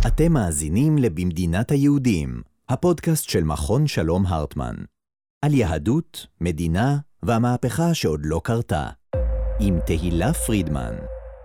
אתם מאזינים לבמדינת היהודים, הפודקאסט של מכון שלום הרטמן. על יהדות, מדינה והמהפכה שעוד לא קרתה. עם תהילה פרידמן.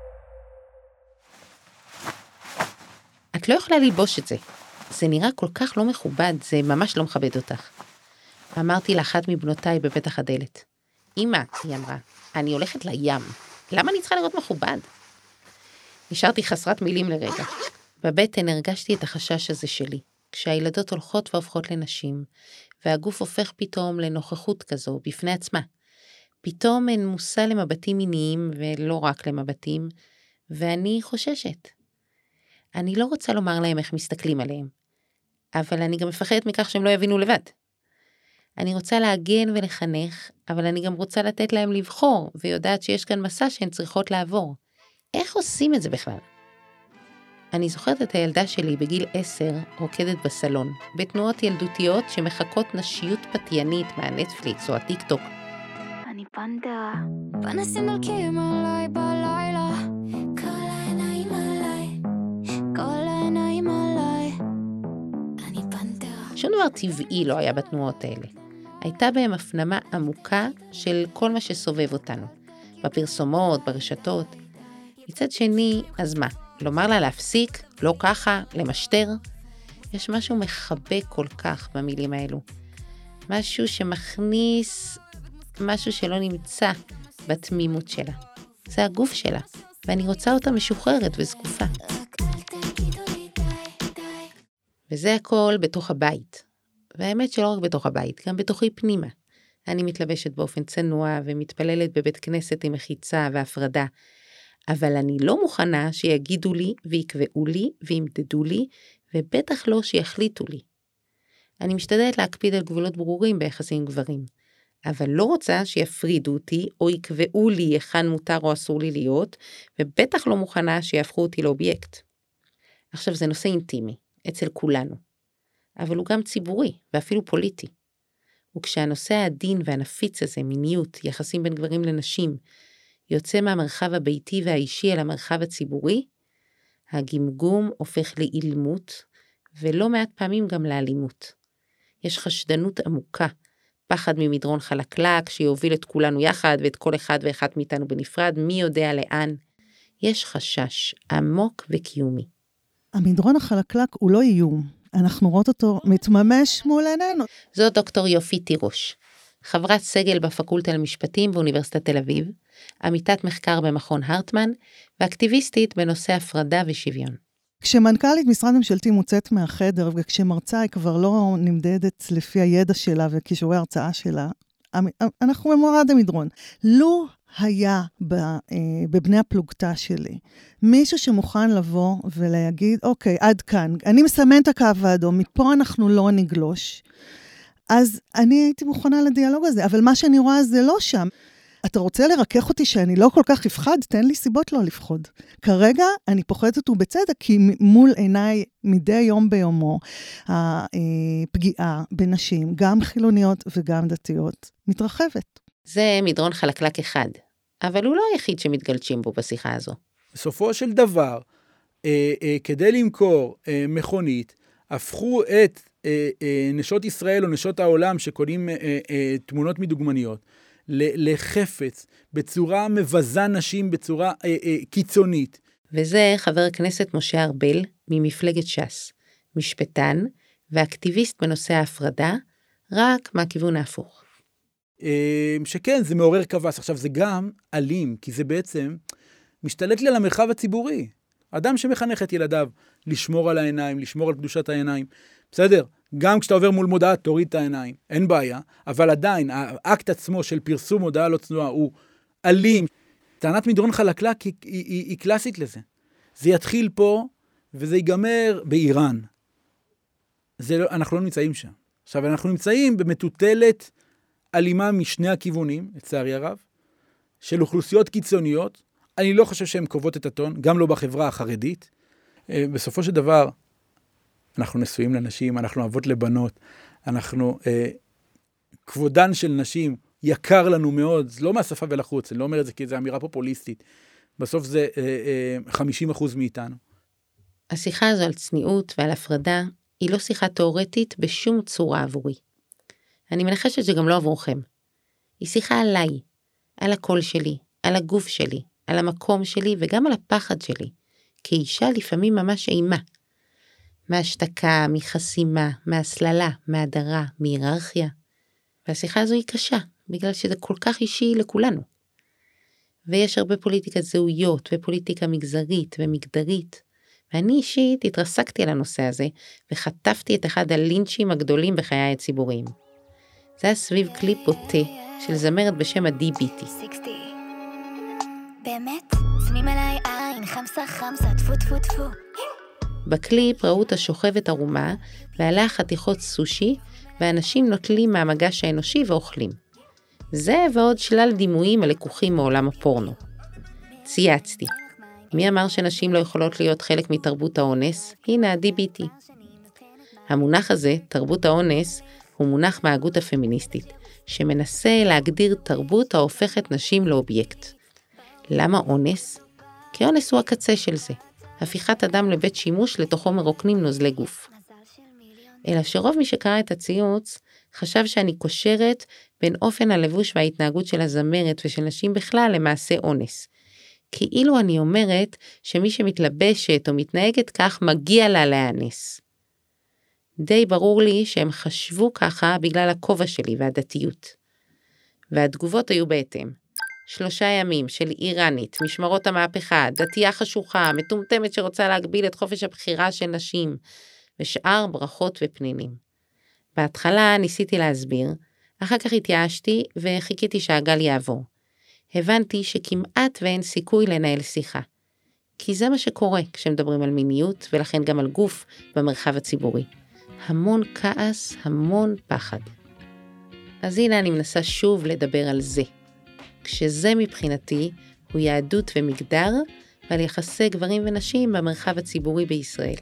את לא יכולה ללבוש את זה. זה נראה כל כך לא מכובד, זה ממש לא מכבד אותך. אמרתי לאחת מבנותיי בפתח הדלת. אמא, היא אמרה, אני הולכת לים. למה אני צריכה לראות מכובד? נשארתי חסרת מילים לרגע. בבטן הרגשתי את החשש הזה שלי, כשהילדות הולכות והופכות לנשים, והגוף הופך פתאום לנוכחות כזו בפני עצמה. פתאום הן מושא למבטים מיניים ולא רק למבטים, ואני חוששת. אני לא רוצה לומר להם איך מסתכלים עליהם, אבל אני גם מפחדת מכך שהם לא יבינו לבד. אני רוצה להגן ולחנך, אבל אני גם רוצה לתת להם לבחור, ויודעת שיש כאן מסע שהן צריכות לעבור. איך עושים את זה בכלל? אני זוכרת את הילדה שלי בגיל 10 רוקדת בסלון, בתנועות ילדותיות שמחכות נשיות פתיינית מהנטפליקס או הטיק טוק. אני פנתרה, פנסים מלכים עליי בלילה, כל העיניים עליי, כל העיניים עליי, אני פנתרה. שום דבר טבעי לא היה בתנועות האלה. הייתה בהם הפנמה עמוקה של כל מה שסובב אותנו, בפרסומות, ברשתות. מצד שני, אז מה? לומר לה להפסיק, לא ככה, למשטר? יש משהו מחבק כל כך במילים האלו. משהו שמכניס משהו שלא נמצא בתמימות שלה. זה הגוף שלה, ואני רוצה אותה משוחררת וזקופה. וזה הכל בתוך הבית. והאמת שלא רק בתוך הבית, גם בתוכי פנימה. אני מתלבשת באופן צנוע ומתפללת בבית כנסת עם מחיצה והפרדה. אבל אני לא מוכנה שיגידו לי ויקבעו לי וימדדו לי, ובטח לא שיחליטו לי. אני משתדלת להקפיד על גבולות ברורים ביחסים עם גברים, אבל לא רוצה שיפרידו אותי או יקבעו לי היכן מותר או אסור לי להיות, ובטח לא מוכנה שיהפכו אותי לאובייקט. עכשיו זה נושא אינטימי, אצל כולנו, אבל הוא גם ציבורי ואפילו פוליטי. וכשהנושא העדין והנפיץ הזה, מיניות, יחסים בין גברים לנשים, יוצא מהמרחב הביתי והאישי אל המרחב הציבורי, הגמגום הופך לאילמות, ולא מעט פעמים גם לאלימות. יש חשדנות עמוקה, פחד ממדרון חלקלק, שיוביל את כולנו יחד, ואת כל אחד ואחת מאיתנו בנפרד, מי יודע לאן. יש חשש עמוק וקיומי. המדרון החלקלק הוא לא איום, אנחנו רואות אותו מתממש מול עינינו. זאת דוקטור יופי תירוש, חברת סגל בפקולטה למשפטים באוניברסיטת תל אביב, עמיתת מחקר במכון הרטמן, ואקטיביסטית בנושא הפרדה ושוויון. כשמנכ"לית משרד ממשלתי מוצאת מהחדר, וכשמרצה היא כבר לא נמדדת לפי הידע שלה וכישורי הרצאה שלה, אנחנו במורד המדרון. לו היה בבני הפלוגתא שלי, מישהו שמוכן לבוא ולהגיד, אוקיי, עד כאן, אני מסמן את הקו האדום, מפה אנחנו לא נגלוש, אז אני הייתי מוכנה לדיאלוג הזה, אבל מה שאני רואה זה לא שם. אתה רוצה לרכך אותי שאני לא כל כך אפחד? תן לי סיבות לא לפחוד. כרגע אני פוחדת ובצדק, כי מול עיניי מדי יום ביומו, הפגיעה בנשים, גם חילוניות וגם דתיות, מתרחבת. זה מדרון חלקלק אחד, אבל הוא לא היחיד שמתגלשים בו בשיחה הזו. בסופו של דבר, כדי למכור מכונית, הפכו את נשות ישראל או נשות העולם שקונים תמונות מדוגמניות, לחפץ, בצורה מבזה נשים, בצורה קיצונית. וזה חבר הכנסת משה ארבל ממפלגת ש"ס, משפטן ואקטיביסט בנושא ההפרדה, רק מהכיוון ההפוך. שכן, זה מעורר כבש. עכשיו זה גם אלים, כי זה בעצם משתלט לי על המרחב הציבורי. אדם שמחנך את ילדיו לשמור על העיניים, לשמור על קדושת העיניים, בסדר? גם כשאתה עובר מול מודעה, תוריד את העיניים, אין בעיה, אבל עדיין, האקט עצמו של פרסום מודעה לא צנועה הוא אלים. טענת מדרון חלקלק היא קלאסית לזה. זה יתחיל פה, וזה ייגמר באיראן. אנחנו לא נמצאים שם. עכשיו, אנחנו נמצאים במטוטלת אלימה משני הכיוונים, לצערי הרב, של אוכלוסיות קיצוניות. אני לא חושב שהן קובעות את הטון, גם לא בחברה החרדית. בסופו של דבר, אנחנו נשואים לנשים, אנחנו אבות לבנות, אנחנו, כבודן של נשים יקר לנו מאוד, זה לא מהשפה ולחוץ, אני לא אומר את זה כי זו אמירה פופוליסטית, בסוף זה 50% מאיתנו. השיחה הזו על צניעות ועל הפרדה היא לא שיחה תיאורטית בשום צורה עבורי. אני מנחשת שגם לא עבורכם. היא שיחה עליי, על הקול שלי, על הגוף שלי, על המקום שלי וגם על הפחד שלי. כאישה לפעמים ממש אימה. מהשתקה, מחסימה, מהסללה, מהדרה, מהיררכיה. והשיחה הזו היא קשה, בגלל שזה כל כך אישי לכולנו. ויש הרבה פוליטיקת זהויות ופוליטיקה מגזרית ומגדרית. ואני אישית התרסקתי על הנושא הזה, וחטפתי את אחד הלינצ'ים הגדולים בחיי הציבוריים. זה היה סביב קליפ בוטה של זמרת בשם עדי ביטי. באמת? שמים עליי עין, חמסה חמסה, טפו טפו טפו. בקליפ ראו את השוכבת ערומה, ועליה חתיכות סושי, ואנשים נוטלים מהמגש האנושי ואוכלים. זה ועוד שלל דימויים הלקוחים מעולם הפורנו. צייצתי. מי אמר שנשים לא יכולות להיות חלק מתרבות האונס? הנה עדי ביטי. המונח הזה, תרבות האונס, הוא מונח מההגות הפמיניסטית, שמנסה להגדיר תרבות ההופכת נשים לאובייקט. למה אונס? כי אונס הוא הקצה של זה. הפיכת אדם לבית שימוש לתוכו מרוקנים נוזלי גוף. אלא שרוב מי שקרא את הציוץ חשב שאני קושרת בין אופן הלבוש וההתנהגות של הזמרת ושל נשים בכלל למעשה אונס. כאילו אני אומרת שמי שמתלבשת או מתנהגת כך מגיע לה להאנס. די ברור לי שהם חשבו ככה בגלל הכובע שלי והדתיות. והתגובות היו בהתאם. 3 ימים של איראנית, משמרות המהפכה, דתייה חשוכה, מטומטמת שרוצה להגביל את חופש הבחירה של נשים, ושאר ברכות ופנינים. בהתחלה ניסיתי להסביר, אחר כך התייאשתי וחיכיתי שהגל יעבור. הבנתי שכמעט ואין סיכוי לנהל שיחה. כי זה מה שקורה כשמדברים על מיניות, ולכן גם על גוף במרחב הציבורי. המון כעס, המון פחד. אז הנה אני מנסה שוב לדבר על זה. כשזה מבחינתי הוא יהדות ומגדר, ועל יחסי גברים ונשים במרחב הציבורי בישראל.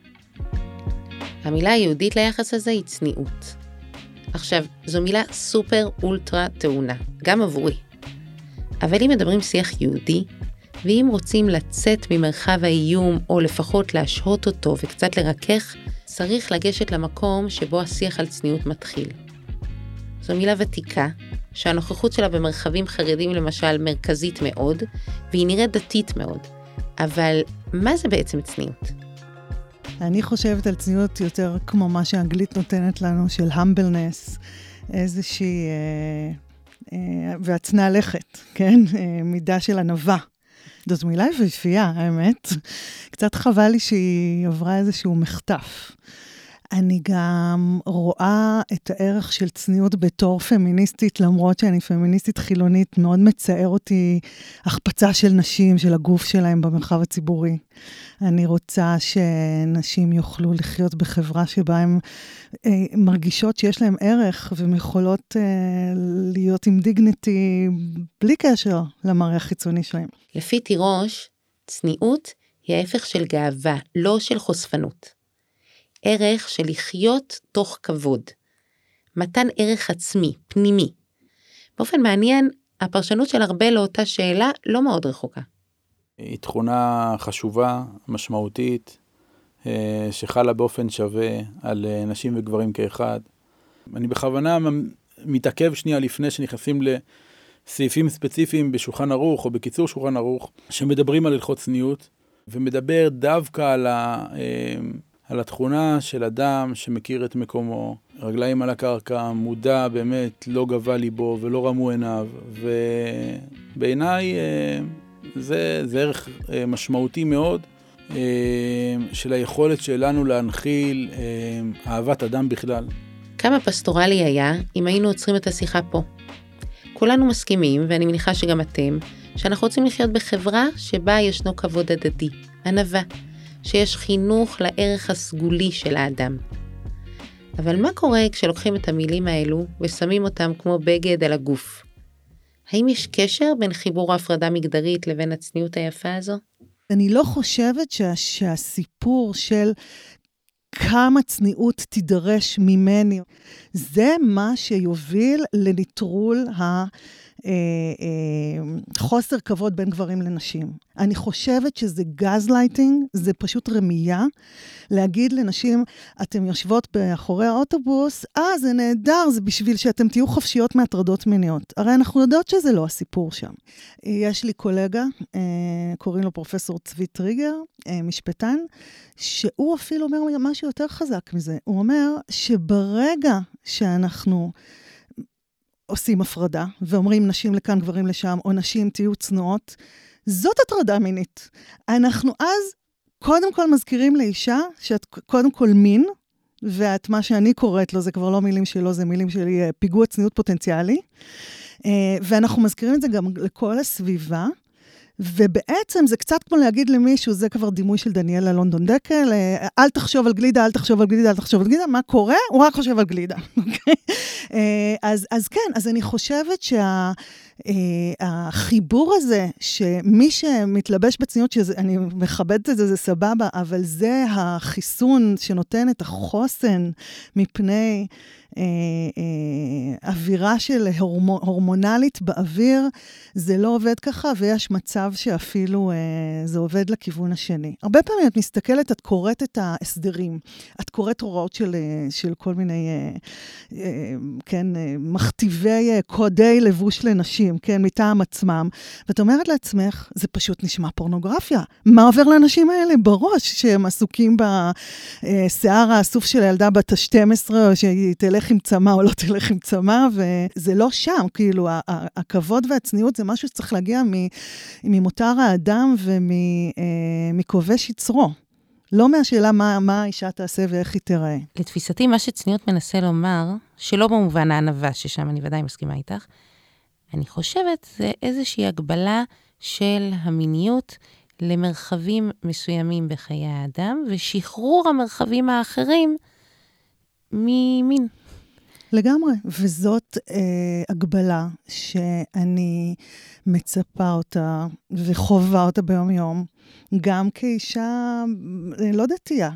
המילה היהודית ליחס הזה היא צניעות. עכשיו, זו מילה סופר אולטרה טעונה, גם עבורי. אבל אם מדברים שיח יהודי, ואם רוצים לצאת ממרחב האיום, או לפחות להשהות אותו וקצת לרכך, צריך לגשת למקום שבו השיח על צניעות מתחיל. זו מילה ותיקה, שהנוכחות שלה במרחבים חרדים למשל מרכזית מאוד, והיא נראית דתית מאוד. אבל מה זה בעצם צניעות? אני חושבת על צניעות יותר כמו מה שהאנגלית נותנת לנו, של humbleness, איזושהי, והצנע לכת, כן? מידה של ענווה. זאת מילה יפהפייה, האמת. קצת חבל לי שהיא עברה איזשהו מחטף. אני גם רואה את הערך של צניעות בתור פמיניסטית, למרות שאני פמיניסטית חילונית, מאוד מצער אותי החפצה של נשים, של הגוף שלהם במרחב הציבורי. אני רוצה שנשים יוכלו לחיות בחברה שבה הן מרגישות שיש להם ערך, והן יכולות להיות עם דיגניטי בלי קשר למראה החיצוני שלהם. לפי תירוש, צניעות היא ההפך של גאווה, לא של חושפנות. ערך של לחיות תוך כבוד. מתן ערך עצמי, פנימי. באופן מעניין, הפרשנות של הרבה לאותה שאלה לא מאוד רחוקה. היא תכונה חשובה, משמעותית, שחלה באופן שווה על נשים וגברים כאחד. אני בכוונה מתעכב שנייה לפני שנכנסים לסעיפים ספציפיים בשולחן ערוך או בקיצור שולחן ערוך, שמדברים על הלכות צניעות, ומדבר דווקא על התכונה של אדם שמכיר את מקומו, רגליים על הקרקע, מודע באמת, לא גבה ליבו ולא רמו עיניו, ובעיניי זה ערך משמעותי מאוד של היכולת שלנו להנחיל אהבת אדם בכלל. כמה פסטורלי היה אם היינו עוצרים את השיחה פה. כולנו מסכימים, ואני מניחה שגם אתם, שאנחנו רוצים לחיות בחברה שבה ישנו כבוד הדדי, ענווה, שיש חינוך לערך הסגולי של האדם. אבל מה קורה כשלוקחים את המילים האלו ושמים אותם כמו בגד על הגוף? האם יש קשר בין חיבור ההפרדה מגדרית לבין הצניעות היפה הזו? אני לא חושבת שהסיפור של כמה צניעות תידרש ממני, זה מה שיוביל לנטרול חוסר כבוד בין גברים לנשים. אני חושבת שזה גזלייטינג, זה פשוט רמייה, להגיד לנשים, אתם יושבות באחורי האוטובוס, זה נהדר, זה בשביל שאתם תהיו חופשיות מהטרדות מיניות. הרי אנחנו יודעות שזה לא הסיפור שם. יש לי קולגה, קוראים לו פרופסור צבי טריגר, משפטן, שהוא אפילו אומר משהו יותר חזק מזה. הוא אומר שברגע שאנחנו עושים הפרדה, ואומרים נשים לכאן, גברים לשם, או נשים תהיו צנועות, זאת הטרדה מינית. אנחנו אז קודם כל מזכירים לאישה, שאת קודם כל מין, ואת מה שאני קוראת לו, זה כבר לא מילים שלו, זה מילים שלי, פיגוע צניעות פוטנציאלי, ואנחנו מזכירים את זה גם לכל הסביבה, ובעצם זה קצת כמו להגיד למישהו, זה כבר דימוי של דניאלה לונדון דקל, אל תחשוב על גלידה, אל תחשוב על גלידה, אל תחשוב על גלידה, מה קורה? הוא רק חושב על גלידה. אז כן, אז אני חושבת שהחיבור הזה, שמי שמתלבש בצניעות, שאני מכבדת את זה, זה סבבה, אבל זה החיסון שנותן את החוסן מפני אווירה של הורמונלית באוויר, זה לא עובד ככה, ויש מצב שאפילו זה עובד לכיוון השני. הרבה פעמים את מסתכלת, את קוראת את ההסדרים, את קוראת הוראות של כל מיני, כן, מכתיבי קודי לבוש לנשים, כן, מטעם עצמם, ואת אומרת לעצמך, זה פשוט נשמע פורנוגרפיה. מה עובר לאנשים האלה בראש, שהם עסוקים בשיער האסוף של הילדה בת ה-12, או שהיא תלך עם צמה או לא תלך עם צמה, וזה לא שם, כאילו, הכבוד והצניעות זה משהו שצריך להגיע ממותר האדם ומכובש יצרו. לא מהשאלה מה האישה תעשה ואיך היא תראה. לתפיסתי, מה שצניעות מנסה לומר, שלא במובן הענווה, ששם אני ודאי מסכימה איתך, אני חושבת, זה איזושהי הגבלה של המיניות למרחבים מסוימים בחיי האדם, ושחרור המרחבים האחרים ממין. לגמרי, וזאת הגבלה שאני מצפה אותה וחובה אותה ביום יום, גם כאישה לא דתייה.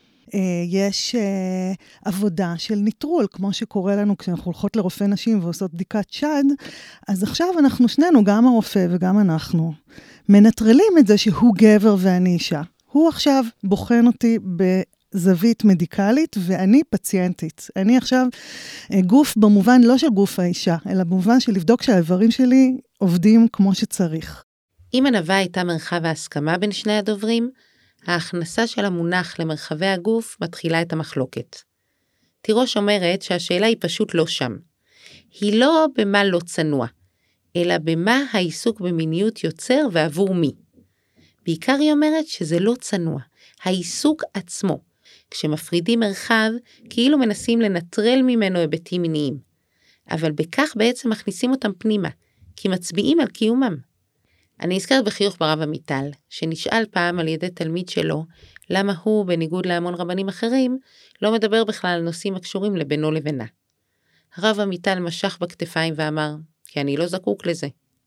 יש עבודה של ניטרול, כמו שקורה לנו כשאנחנו הולכות לרופא נשים ועושות בדיקת שד, אז עכשיו אנחנו שנינו, גם הרופא וגם אנחנו, מנטרלים את זה שהוא גבר ואני אישה. הוא עכשיו בוחן אותי זווית מדיקלית, ואני פציינטית. אני עכשיו גוף במובן לא של גוף האישה, אלא במובן של לבדוק שהאיברים שלי עובדים כמו שצריך. אם ענווה הייתה מרחב ההסכמה בין שני הדוברים, ההכנסה של המונח למרחבי הגוף מתחילה את המחלוקת. תירוש אומרת שהשאלה היא פשוט לא שם. היא לא במה לא צנוע, אלא במה העיסוק במיניות יוצר ועבור מי. בעיקר היא אומרת שזה לא צנוע, העיסוק עצמו. כשמפרידים מרחב, כאילו מנסים לנטרל ממנו היבטים מיניים. אבל בכך בעצם מכניסים אותם פנימה, כי מצביעים על קיומם. אני הזכרת בחיוך ברב עמיטל, שנשאל פעם על ידי תלמיד שלו, למה הוא, בניגוד להמון רבנים אחרים, לא מדבר בכלל על נושאים הקשורים לבינו לבינה. הרב עמיטל משך בכתפיים ואמר, כי אני לא זקוק לזה.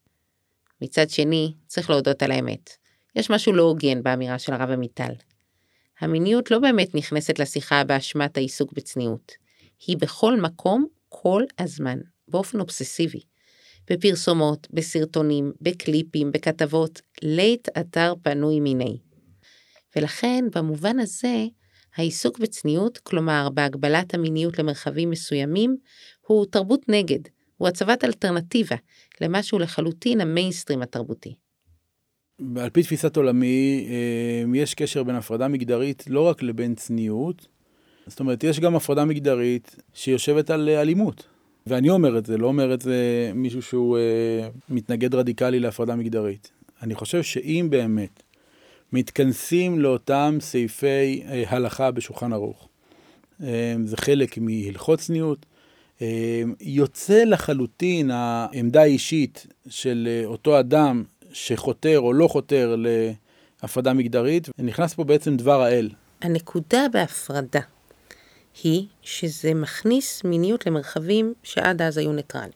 מצד שני, צריך להודות על האמת. יש משהו לא הוגן באמירה של הרב עמיטל. המיניות לא באמת נכנסת לשיחה באשמת העיסוק בצניעות. היא בכל מקום, כל הזמן, באופן אובססיבי. בפרסומות, בסרטונים, בקליפים, בכתבות, לית אתר פנוי מיני. ולכן, במובן הזה, העיסוק בצניעות, כלומר בהגבלת המיניות למרחבים מסוימים, הוא תרבות נגד, הוא הצבת אלטרנטיבה למשהו לחלוטין המיינסטרים התרבותי. על פי תפיסת עולמי, יש קשר בין הפרדה מגדרית לא רק לבין צניעות, זאת אומרת, יש גם הפרדה מגדרית שיושבת על אלימות. ואני אומר את זה, לא אומר את זה מישהו שהוא מתנגד רדיקלי להפרדה מגדרית. אני חושב שאם באמת מתכנסים לאותם סעיפי הלכה בשולחן ערוך, זה חלק מהלכות צניעות, יוצא לחלוטין העמדה האישית של אותו אדם שחותר או לא חותר להפרדה מגדרית, נכנס פה בעצם דבר האל. הנקודה בהפרדה היא שזה מכניס מיניות למרחבים שעד אז היו ניטרליים.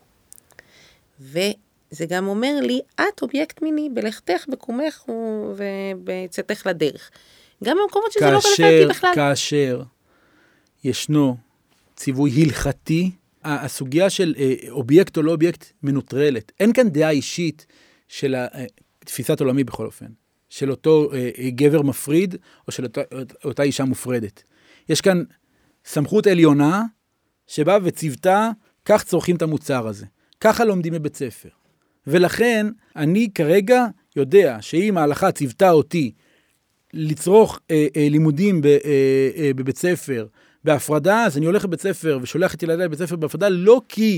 וזה גם אומר לי, את אובייקט מיני בלכתך, בקומך ובצאתך לדרך. גם במקומות שזה לא רלוונטי בכלל. כאשר ישנו ציווי הלכתי הסוגיה של אובייקט או לא אובייקט מנוטרלת. אין כאן דעה אישית של תפיסת עולמי בכל אופן, של אותו גבר מפריד, או של אותה אישה מופרדת. יש כאן סמכות עליונה, שבאה וצוותה, כך צורכים את המוצר הזה. ככה לומדים בבית ספר. ולכן, אני כרגע יודע שאם ההלכה צוותה אותי לצרוך לימודים בבית ספר, בהפרדה, אז אני הולך לבית ספר ושולח את ילדיי לבית ספר בהפרדה, לא כי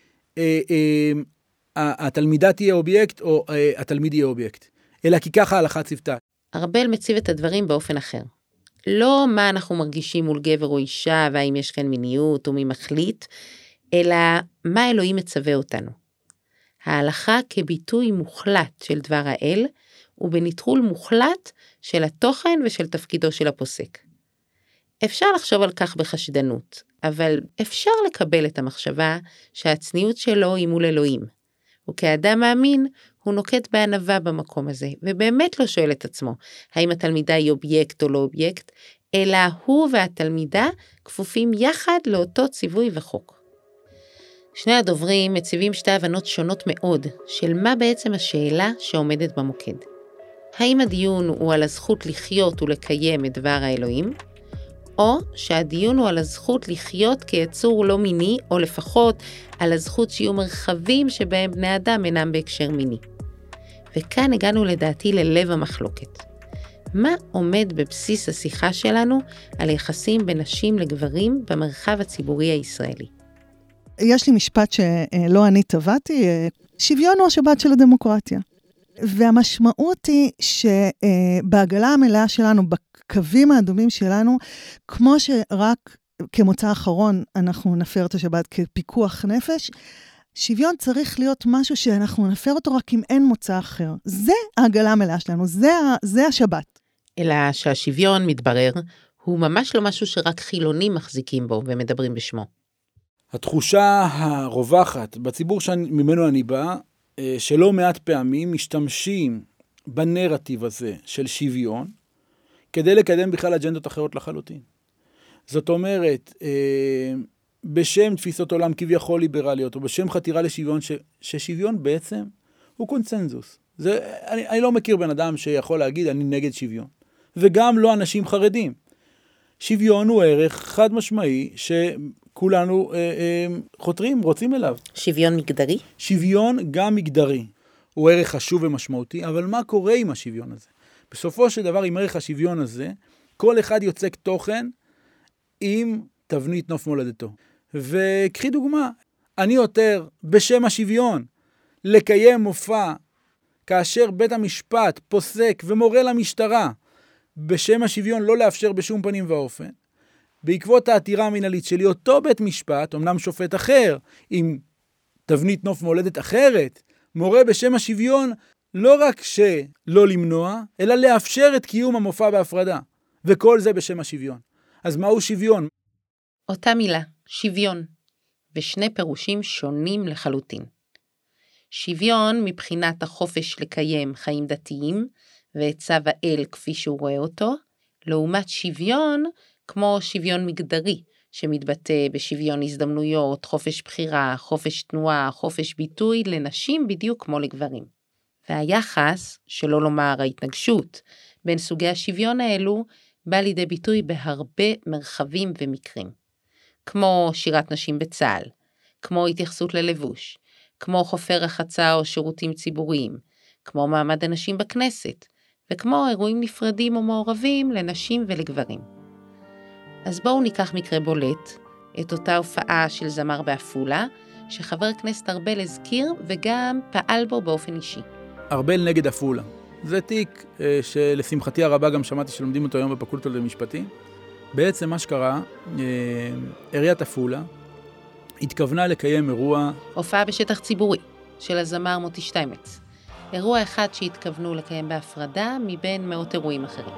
התלמידה תהיה אובייקט או התלמיד יהיה אובייקט, אלא כי ככה ההלכה צוותה. ארבל מציב את הדברים באופן אחר. לא מה אנחנו מרגישים מול גבר או אישה, והאם יש כאן מיניות או מי מחליט, אלא מה אלוהים מצווה אותנו. ההלכה כביטוי מוחלט של דבר האל, ובניטרול מוחלט של התוכן ושל תפקידו של הפוסק. אפשר לחשוב על כך בחשדנות, אבל אפשר לקבל את המחשבה שהצניעות שלו היא מול אלוהים. וכאדם מאמין, הוא נוקט בענווה במקום הזה, ובאמת לא שואל את עצמו, האם התלמידה היא אובייקט או לא אובייקט, אלא הוא והתלמידה כפופים יחד לאותו ציווי וחוק. שני הדוברים מציבים שתי הבנות שונות מאוד, של מה בעצם השאלה שעומדת במוקד. האם הדיון הוא על הזכות לחיות ולקיים את דבר האלוהים, או שהדיון הוא על הזכות לחיות כיצור לא מיני, או לפחות על הזכות שיהיו מרחבים שבהם בני אדם אינם בהקשר מיני. וכאן הגענו לדעתי ללב המחלוקת. מה עומד בבסיס השיחה שלנו על יחסים בין נשים לגברים במרחב הציבורי הישראלי? יש לי משפט שלא אני טבעתי, שוויון הוא השבת של הדמוקרטיה. והמשמעות היא שבעגלה המלאה שלנו, בקווים האדומים שלנו, כמו שרק כמוצא האחרון אנחנו נפר את השבת כפיקוח נפש, שוויון צריך להיות משהו שאנחנו נפר אותו רק אם אין מוצא אחר. זה העגלה המלאה שלנו, זה השבת. אלא שהשוויון מתברר, הוא ממש לא משהו שרק חילונים מחזיקים בו ומדברים בשמו. התחושה הרווחת בציבור ממנו אני בא, שלא מעט פעמים משתמשים בנרטיב הזה של שוויון, כדי לקדם בכלל אג'נדות אחרות לחלוטין. זאת אומרת, בשם תפיסות עולם כביכול ליברליות, או בשם חתירה לשוויון, ששוויון בעצם הוא קונצנזוס. אני לא מכיר בן אדם שיכול להגיד, אני נגד שוויון. וגם לא אנשים חרדים. שוויון הוא ערך חד משמעי, שכולנו חותרים, רוצים אליו. שוויון מגדרי? שוויון גם מגדרי. הוא ערך חשוב ומשמעותי, אבל מה קורה עם השוויון הזה? בסופו של דבר, עם ערך השוויון הזה, כל אחד יוצק תוכן עם תבנית נוף מולדתו. וקחי דוגמה, אני יותר בשם השוויון לקיים מופע כאשר בית המשפט פוסק ומורה למשטרה בשם השוויון לא לאפשר בשום פנים ואופן. בעקבות העתירה המנהלית שלי, אותו בית משפט, אמנם שופט אחר, עם תבנית נוף מולדת אחרת, מורה בשם השוויון לא רק שלא למנוע, אלא לאפשר את קיום המופע בהפרדה. וכל זה בשם השוויון. אז מהו שוויון? אותה מילה, שוויון, ושני פירושים שונים לחלוטין. שוויון מבחינת החופש לקיים חיים דתיים, ואת צו האל כפי שהוא רואה אותו, לעומת שוויון כמו שוויון מגדרי, שמתבטא בשוויון הזדמנויות, חופש בחירה, חופש תנועה, חופש ביטוי לנשים בדיוק כמו לגברים. והיחס, שלא לומר ההתנגשות, בין סוגי השוויון האלו, בא לידי ביטוי בהרבה מרחבים ומקרים. כמו שירת נשים בצה"ל, כמו התייחסות ללבוש, כמו חופי רחצה או שירותים ציבוריים, כמו מעמד הנשים בכנסת, וכמו אירועים נפרדים או מעורבים לנשים ולגברים. אז בואו ניקח מקרה בולט, את אותה הופעה של זמר בעפולה, שחבר הכנסת ארבל הזכיר וגם פעל בו באופן אישי. ארבל נגד עפולה. זה תיק שלשמחתי הרבה גם שמעתי שלומדים אותו היום בפקולטה למשפטים. בעצם מה שקרה, עיריית עפולה התכוונה לקיים אירוע... הופעה בשטח ציבורי של הזמר מוטי שטיימץ. אירוע אחד שהתכוונו לקיים בהפרדה מבין מאות אירועים אחרים.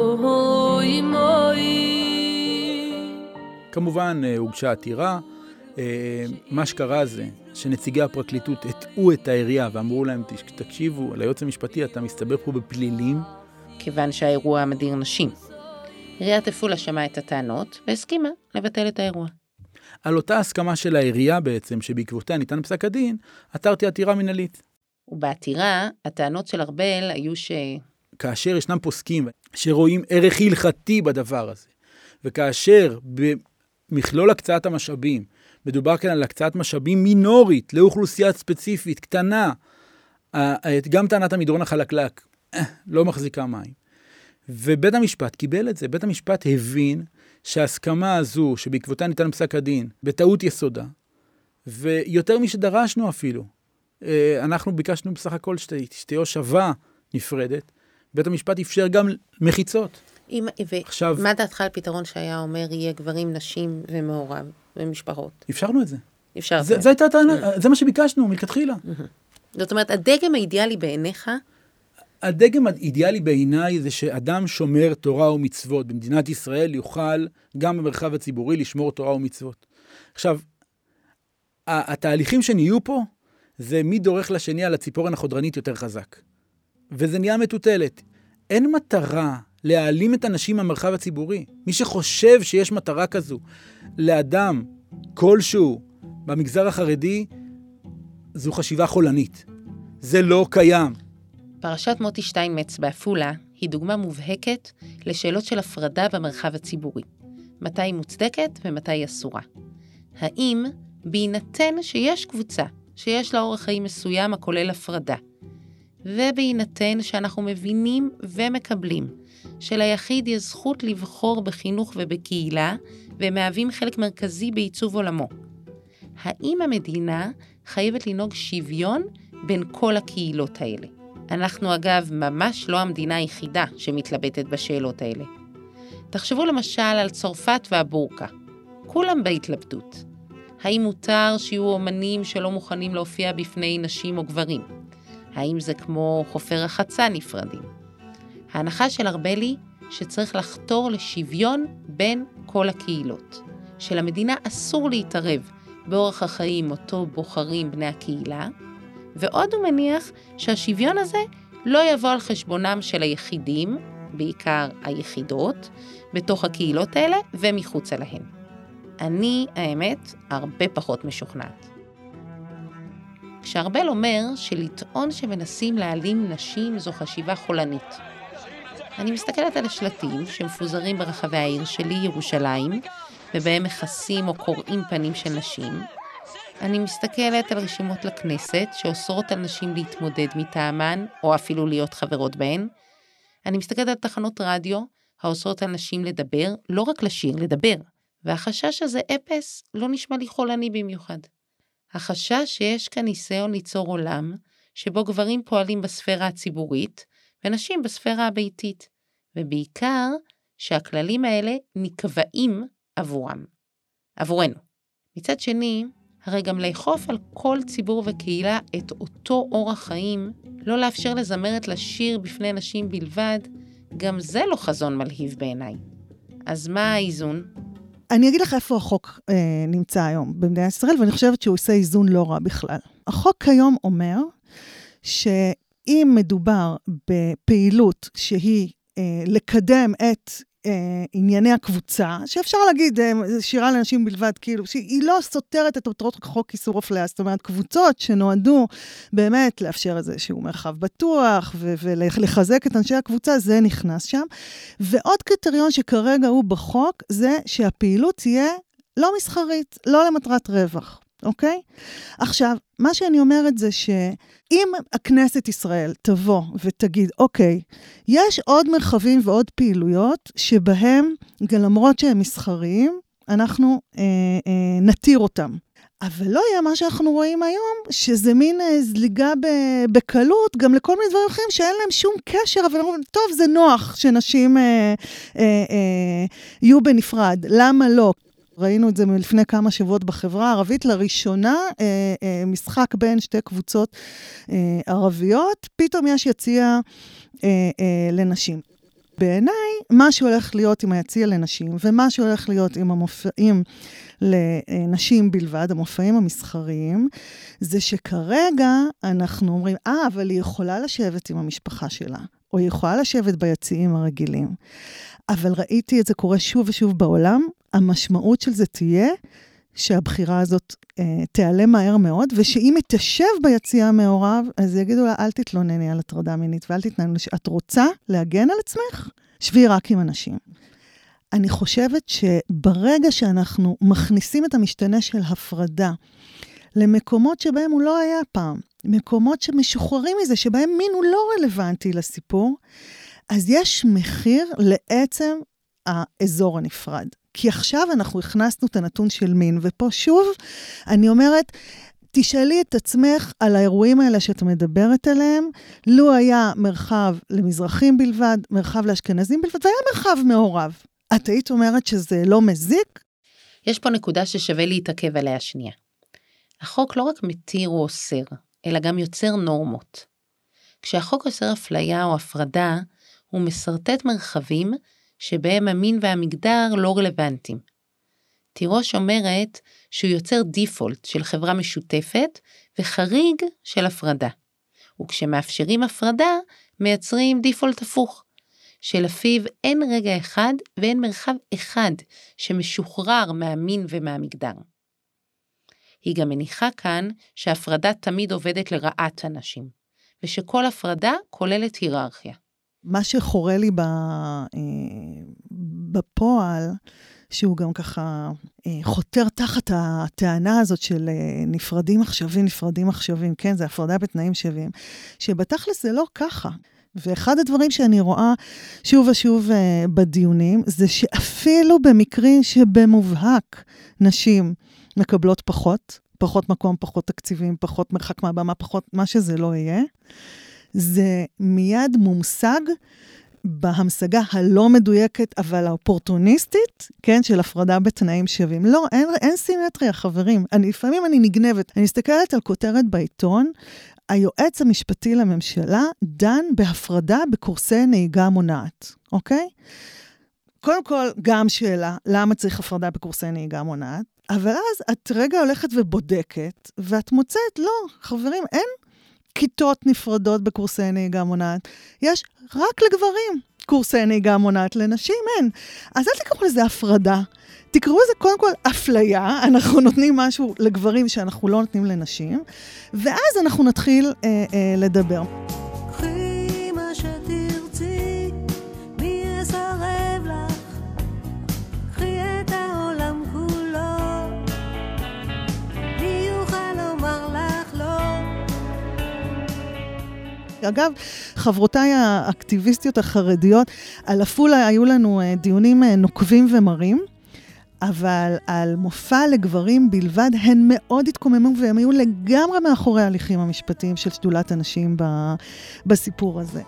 כמובן הוגשה עתירה, מה שקרה זה שנציגי הפרקליטות הטעו את העירייה ואמרו להם, תקשיבו, ליועץ המשפטי, אתה מסתבך פה בפלילים. כיוון שהאירוע מדיר נשים. עיריית עפולה שמעה את הטענות והסכימה לבטל את האירוע. על אותה הסכמה של העירייה בעצם, שבעקבותיה ניתן פסק הדין, עתרתי עתירה מנהלית. ובעתירה, הטענות של ארבל היו כאשר ישנם פוסקים שרואים ערך הלכתי בדבר הזה, וכאשר במכלול הקצאת המשאבים, מדובר כאן על הקצאת משאבים מינורית, לאוכלוסייה ספציפית, קטנה, גם טענת המדרון החלקלק, לא מחזיקה מים. ובית המשפט קיבל את זה, בית המשפט הבין שההסכמה הזו, שבעקבותיה ניתן פסק הדין, בטעות יסודה, ויותר משדרשנו אפילו, אנחנו ביקשנו בסך הכל שתהיה הושבה נפרדת, בית המשפט אפשר גם מחיצות. עכשיו, מה דעתך על פתרון שהיה אומר, יהיה גברים, נשים ומעורב ומשפחות? אפשרנו את זה. אפשרת. זה מה שביקשנו מלכתחילה. זאת אומרת, הדגם האידיאלי בעיניך? הדגם האידיאלי בעיניי זה שאדם שומר תורה ומצוות במדינת ישראל יוכל גם במרחב הציבורי לשמור תורה ומצוות. עכשיו, התהליכים שנהיו פה זה מי דורך לשני על הציפורן החודרנית יותר חזק. וזה נהיה מטוטלת. אין מטרה להעלים את הנשים מהמרחב הציבורי. מי שחושב שיש מטרה כזו לאדם כלשהו במגזר החרדי, זו חשיבה חולנית. זה לא קיים. פרשת מוטי שטיינמץ בעפולה היא דוגמה מובהקת לשאלות של הפרדה במרחב הציבורי. מתי היא מוצדקת ומתי היא אסורה. האם בהינתן שיש קבוצה שיש לה אורח חיים מסוים הכולל הפרדה, ובהינתן שאנחנו מבינים ומקבלים שליחיד יש זכות לבחור בחינוך ובקהילה ומהווים חלק מרכזי בעיצוב עולמו, האם המדינה חייבת לנהוג שוויון בין כל הקהילות האלה? אנחנו אגב ממש לא המדינה היחידה שמתלבטת בשאלות האלה. תחשבו למשל על צרפת והבורקה. כולם בהתלבטות. האם מותר שיהיו אומנים שלא מוכנים להופיע בפני נשים או גברים? האם זה כמו חופי רחצה נפרדים? ההנחה של ארבלי שצריך לחתור לשוויון בין כל הקהילות. שלמדינה אסור להתערב באורח החיים אותו בוחרים בני הקהילה, ועוד הוא מניח שהשוויון הזה לא יבוא על חשבונם של היחידים, בעיקר היחידות, בתוך הקהילות האלה ומחוצה להן. אני, האמת, הרבה פחות משוכנעת. כשארבל אומר שלטעון שמנסים להעלים נשים זו חשיבה חולנית. אני מסתכלת על השלטים שמפוזרים ברחבי העיר שלי, ירושלים, ובהם מכסים או קוראים פנים של נשים. אני מסתכלת על רשימות לכנסת שאוסרות על נשים להתמודד מטעמן, או אפילו להיות חברות בהן. אני מסתכלת על תחנות רדיו האוסרות על נשים לדבר, לא רק לשיר, לדבר. והחשש הזה אפס לא נשמע לי חולני במיוחד. החשש שיש כאן ניסיון ליצור עולם, שבו גברים פועלים בספירה הציבורית, ונשים בספירה הביתית, ובעיקר שהכללים האלה נקבעים עבורנו. מצד שני, הרי גם לאכוף על כל ציבור וקהילה את אותו אורח חיים, לא לאפשר לזמרת לשיר בפני נשים בלבד, גם זה לא חזון מלהיב בעיניי. אז מה האיזון? אני אגיד לך איפה החוק נמצא היום במדינת ישראל, ואני חושבת שהוא עושה איזון לא רע בכלל. החוק כיום אומר שאם מדובר בפעילות שהיא לקדם את ענייני הקבוצה, שאפשר להגיד, שירה לאנשים בלבד, כאילו, שהיא לא סותרת את מטרות חוק איסור אפליה, זאת אומרת, קבוצות שנועדו באמת לאפשר איזשהו מרחב בטוח, ולחזק את אנשי הקבוצה, זה נכנס שם. ועוד קריטריון שכרגע הוא בחוק, זה שהפעילות תהיה לא מסחרית, לא למטרת רווח. אוקיי? עכשיו, מה שאני אומרת זה שאם הכנסת ישראל תבוא ותגיד, אוקיי, יש עוד מרחבים ועוד פעילויות שבהם, גם למרות שהם מסחריים, אנחנו נתיר אותם. אבל לא יהיה מה שאנחנו רואים היום, שזה מין זליגה בקלות, גם לכל מיני דברים אחרים שאין להם שום קשר, אבל טוב, זה נוח שנשים יהיו בנפרד. למה לא? ראינו את זה לפני כמה שבועות בחברה הערבית, לראשונה משחק בין שתי קבוצות ערביות, פתאום יש יציע לנשים. בעיניי, מה שהולך להיות עם היציע לנשים, ומה שהולך להיות עם המופעים לנשים בלבד, המופעים המסחריים, זה שכרגע אנחנו אומרים, אבל היא יכולה לשבת עם המשפחה שלה, או היא יכולה לשבת ביציעים הרגילים. אבל ראיתי את זה קורה שוב ושוב בעולם, המשמעות של זה תהיה שהבחירה הזאת תיעלם מהר מאוד, ושאם היא תשב ביציע המעורב, אז יגידו לה, אל תתלונני על הטרדה מינית, ואל תתנהלו, את רוצה להגן על עצמך? שבי רק עם אנשים. אני חושבת שברגע שאנחנו מכניסים את המשתנה של הפרדה, למקומות שבהם הוא לא היה פעם, מקומות שמשוחררים מזה, שבהם מין הוא לא רלוונטי לסיפור, אז יש מחיר לעצם האזור הנפרד. כי עכשיו אנחנו הכנסנו את הנתון של מין, ופה שוב אני אומרת, תשאלי את עצמך על האירועים האלה שאת מדברת עליהם, לו היה מרחב למזרחים בלבד, מרחב לאשכנזים בלבד, והיה מרחב מעורב. את היית אומרת שזה לא מזיק? יש פה נקודה ששווה להתעכב עליה שנייה. החוק לא רק מתיר או אוסר, אלא גם יוצר נורמות. כשהחוק אוסר אפליה או הפרדה, הוא מסרטט מרחבים שבהם המין והמגדר לא רלוונטיים. תירוש אומרת שהוא יוצר דיפולט של חברה משותפת וחריג של הפרדה. וכשמאפשרים הפרדה, מייצרים דיפולט הפוך, שלפיו אין רגע אחד ואין מרחב אחד שמשוחרר מהמין ומהמגדר. היא גם מניחה כאן שהפרדה תמיד עובדת לרעת אנשים, ושכל הפרדה כוללת היררכיה. מה שחורה לי בפועל, שהוא גם ככה חותר תחת הטענה הזאת של נפרדים מחשבים, כן, זה הפרדה בתנאים שווים, שבתכלס זה לא ככה. ואחד הדברים שאני רואה שוב ושוב בדיונים, זה שאפילו במקרים שבמובהק נשים מקבלות פחות מקום, פחות תקציבים, פחות מרחק מהבמה, פחות מה שזה לא יהיה, זה מיד מומשג בהמשגה הלא מדויקת, אבל האופורטוניסטית, כן, של הפרדה בתנאים שווים. לא, אין סימטריה, חברים. לפעמים אני נגנבת. אני מסתכלת על כותרת בעיתון, היועץ המשפטי לממשלה דן בהפרדה בקורסי נהיגה מונעת, אוקיי? קודם כל, גם שאלה, למה צריך הפרדה בקורסי נהיגה מונעת? אבל אז את רגע הולכת ובודקת, ואת מוצאת, לא, חברים, אין כיתות נפרדות בקורסי נהיגה מונעת. יש רק לגברים קורסי נהיגה מונעת, לנשים אין. אז אל תקראו לזה הפרדה. תקראו לזה קודם כל אפליה, אנחנו נותנים משהו לגברים שאנחנו לא נותנים לנשים, ואז אנחנו נתחיל לדבר. אגב, חברותיי האקטיביסטיות החרדיות, על עפולה היו לנו דיונים נוקבים ומרים, אבל על מופע לגברים בלבד, הן מאוד התקוממו, והם היו לגמרי מאחורי ההליכים המשפטיים של שדולת הנשים בסיפור הזה.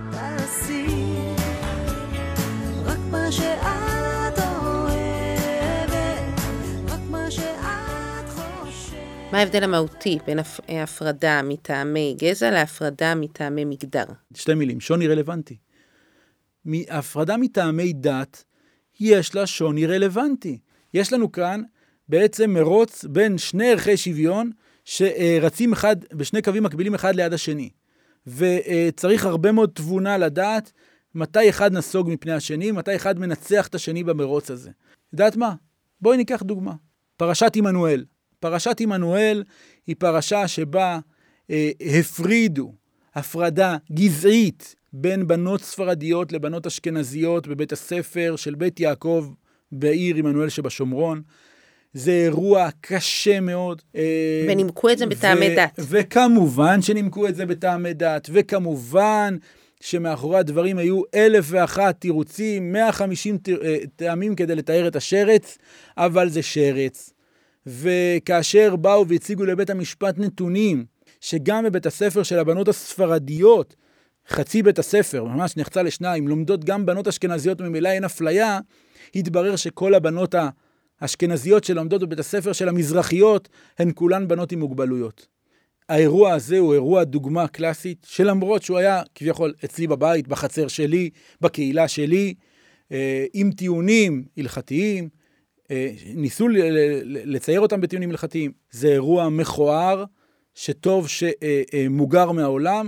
רק מה שאת אוהבת, רק מה שאת חושבת. מה ההבדל המהותי בין הפרדה מטעמי גזע להפרדה מטעמי מגדר? שתי מילים, שוני רלוונטי. הפרדה מטעמי דת, יש לה שוני רלוונטי. יש לנו כאן בעצם מרוץ בין שני ערכי שוויון שרצים בשני קווים מקבילים אחד ליד השני. וצריך הרבה מאוד תבונה לדעת מתי אחד נסוג מפני השני, מתי אחד מנצח את השני במרוץ הזה. יודעת מה? בואי ניקח דוגמה. פרשת עמנואל. פרשת עמנואל היא פרשה שבה הפרידו הפרדה גזעית בין בנות ספרדיות לבנות אשכנזיות בבית הספר של בית יעקב בעיר עמנואל שבשומרון. זה אירוע קשה מאוד. ונימקו את זה בטעמי דת. וכמובן שנימקו את זה בטעמי דת, וכמובן שמאחורי הדברים היו 1,001 תירוצים, 150 טעמים כדי לתאר את השרץ, אבל זה שרץ. וכאשר באו והציגו לבית המשפט נתונים, שגם בבית הספר של הבנות הספרדיות, חצי בית הספר, ממש נחצה לשניים, לומדות גם בנות אשכנזיות, ממילא אין אפליה, התברר שכל הבנות האשכנזיות שלומדות בבית הספר של המזרחיות, הן כולן בנות עם מוגבלויות. האירוע הזה הוא אירוע דוגמה קלאסית, שלמרות שהוא היה כביכול אצלי בבית, בחצר שלי, בקהילה שלי, עם טיעונים הלכתיים, ניסו לצייר אותם בטיעונים הלכתיים. זה אירוע מכוער, שטוב שמוגר מהעולם,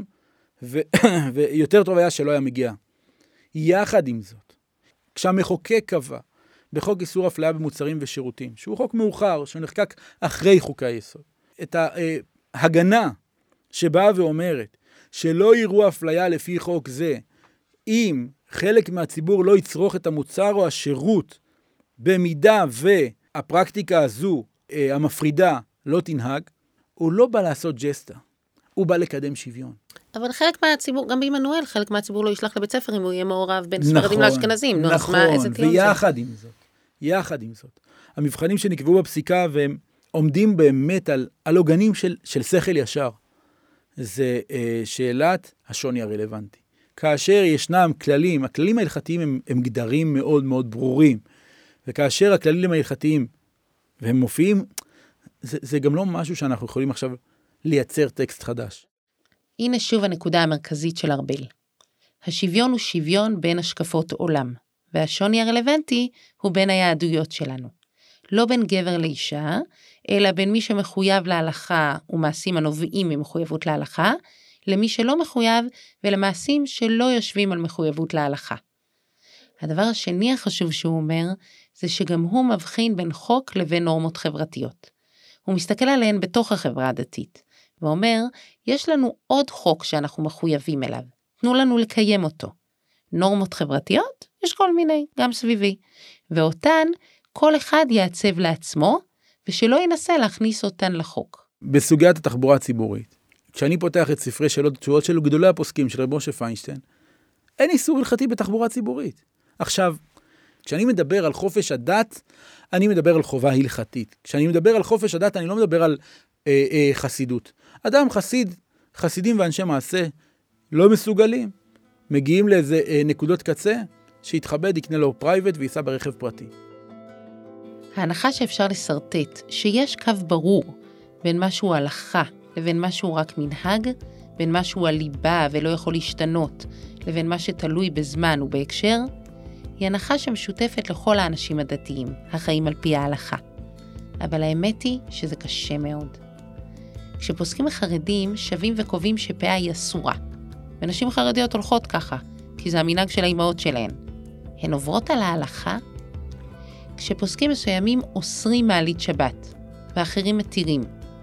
ויותר טוב היה שלא היה מגיע. יחד עם זאת, כשהמחוקק קבע בחוק איסור אפליה במוצרים ושירותים, שהוא חוק מאוחר, שהוא נחקק אחרי חוקי היסוד, את ההגנה שבאה ואומרת שלא יראו אפליה לפי חוק זה, אם חלק מהציבור לא יצרוך את המוצר או השירות, במידה והפרקטיקה הזו, המפרידה, לא תנהג, הוא לא בא לעשות ג'סטה, הוא בא לקדם שוויון. אבל חלק מהציבור, גם בעמנואל, חלק מהציבור לא ישלח לבית ספר אם הוא יהיה מעורב בין ספרדים לאשכנזים. נכון, ויחד עם זאת, המבחנים שנקבעו בפסיקה, והם עומדים באמת על עוגנים של שכל ישר, זה שאלת השוני הרלוונטי. כאשר ישנם כללים, הכללים ההלכתיים הם גדרים מאוד מאוד ברורים, וכאשר הכללים ההלכתיים, והם מופיעים, זה גם לא משהו שאנחנו יכולים עכשיו לייצר טקסט חדש. הנה שוב הנקודה המרכזית של ארבל. השוויון הוא שוויון בין השקפות עולם, והשוני הרלוונטי הוא בין היהדויות שלנו. לא בין גבר לאישה, אלא בין מי שמחויב להלכה ומעשים הנובעים ממחויבות להלכה, למי שלא מחויב ולמעשים שלא יושבים על מחויבות להלכה. הדבר השני החשוב שהוא אומר, זה שגם הוא מבחין בין חוק לבין נורמות חברתיות. הוא מסתכל עליהן בתוך החברה הדתית, ואומר, יש לנו עוד חוק שאנחנו מחויבים אליו, תנו לנו לקיים אותו. נורמות חברתיות, יש כל מיני, גם סביבי, ואותן כל אחד יעצב לעצמו, ושלא ינסה להכניס אותן לחוק. בסוגיית התחבורה הציבורית, כשאני פותח את ספרי שאלות ותשובות של גדולי הפוסקים של רב משה פיינשטיין, אין איסור הלכתי בתחבורה ציבורית. עכשיו, כשאני מדבר על חופש הדת, אני מדבר על חובה הלכתית. כשאני מדבר על חופש הדת, אני לא מדבר על חסידות. אדם חסידים ואנשי מעשה, לא מסוגלים. מגיעים לאיזה נקודות קצה, שיתכבד, יקנה לו פרייבט וייסע ברכב פרטי. ההנחה שאפשר לסרטט שיש קו ברור בין משהו הלכה לבין משהו רק מנהג, בין משהו הליבה ולא יכול להשתנות, לבין מה שתלוי בזמן ובהקשר, היא הנחה שמשותפת לכל האנשים הדתיים, החיים על פי ההלכה. אבל האמת היא שזה קשה מאוד. כשפוסקים החרדים שווים וקובעים שפאה היא אסורה, ונשים חרדיות הולכות ככה, כי זה המנהג של האימהות שלהן. הן עוברות על ההלכה? כשפוסקים מסוימים אוסרים מעלית שבת, ואחרים מתירים.